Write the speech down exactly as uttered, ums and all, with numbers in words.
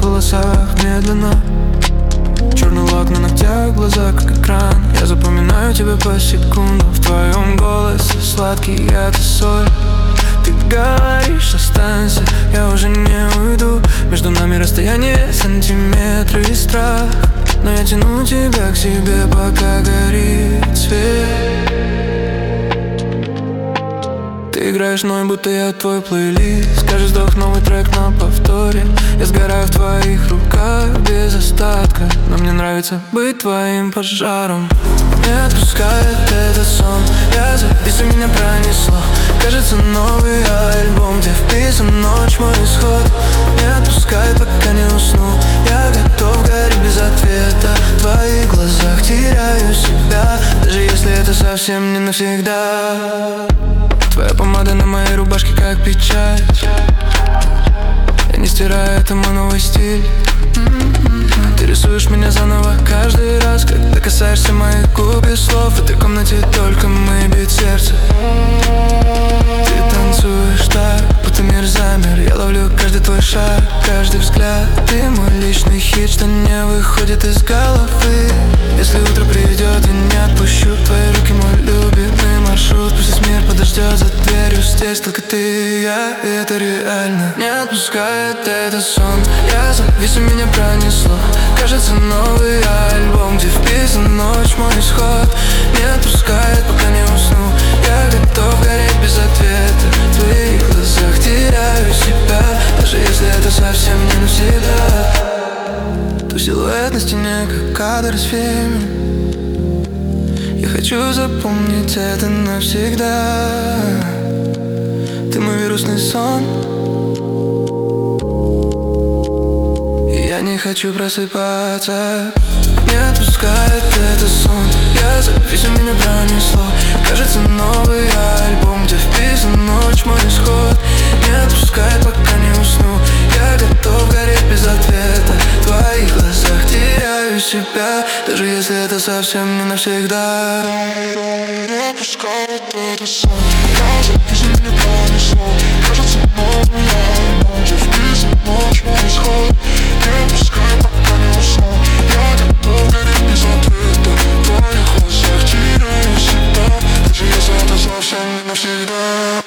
волосах медленно. Черный лак на ногтях, глаза как экран. Я запоминаю тебя по секундам. В твоем голосе сладкий яд и соль. Ты говоришь, останься, я уже не уйду. Между нами расстояние, сантиметры и страх. Но я тяну тебя к себе, пока горит свет. Ты играешь мной, будто я твой плейлист. Каждый вздох новый трек на повторе. Я сгораю в твоих руках без остатка. Но мне нравится быть твоим пожаром. Не отпускает этот сон. Я завис, и меня пронесло. Кажется, новый альбом, где вписан ночь, мой исход. Не отпускает, пока не усну. Я готов гореть без ответа. В твоих глазах теряю себя, даже если это совсем не навсегда. Твоя помада на моей рубашке как печать. Я не стираю, это мой новый стиль. Ты рисуешь меня заново каждый раз, когда касаешься моих губ и слов. В этой комнате только мы, бит сердце. Ты танцуешь так, будто мир замер. Я ловлю каждый твой шаг, каждый взгляд. Ты мой личный хит, что не выходит из головы. Если утро придет, я не отпущу твои руки, мой любимый маршрут. Пусть весь мир подождет за дверью, здесь только ты и я, и это реально. Не отпускает этот сон. Я завис, и меня пронесло. Кажется, новый альбом, где вписан ночь, мой исход. Не отпускает, пока не усну. Я готов гореть без ответа. В твоих глазах теряю себя, даже если это совсем не навсегда. Твой силуэт на стене, как кадр из фильма. Я хочу запомнить это навсегда. Ты мой вирусный сон, и я не хочу просыпаться. Не отпускает этот сон. Я завис, и меня пронесло. Кажется, новый альбом, где вписан ночь, мой исход. Не отпускает, пока не усну. Я готов гореть без ответа. В твоих глазах теряю себя, даже если это совсем не навсегда. Не отпускает этот сон. Я завис, и меня пронесло. Кажется, новый альбом, где вписан ночь, мой исход. Не отпускает, пока не усну. Я готов гореть без ответа. В твоих глазах теряю себя, даже если это совсем не навсегда.